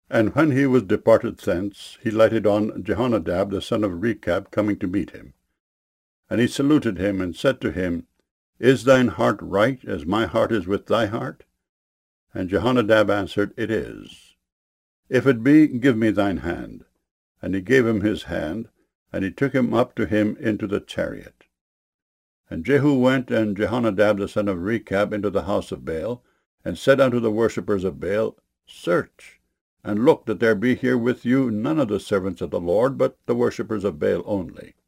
And when he was departed thence, he lighted on Jehonadab the son of Rechab coming to meet him. And he saluted him, and said to him, Is thine heart right, as my heart is with thy heart? And Jehonadab answered, It is. If it be, give me thine hand. And he gave him his hand, and he took him up to him into the chariot. And Jehu went and Jehonadab the son of Rechab into the house of Baal, and said unto the worshippers of Baal, Search, and look that there be here with you none of the servants of the Lord, but the worshippers of Baal only.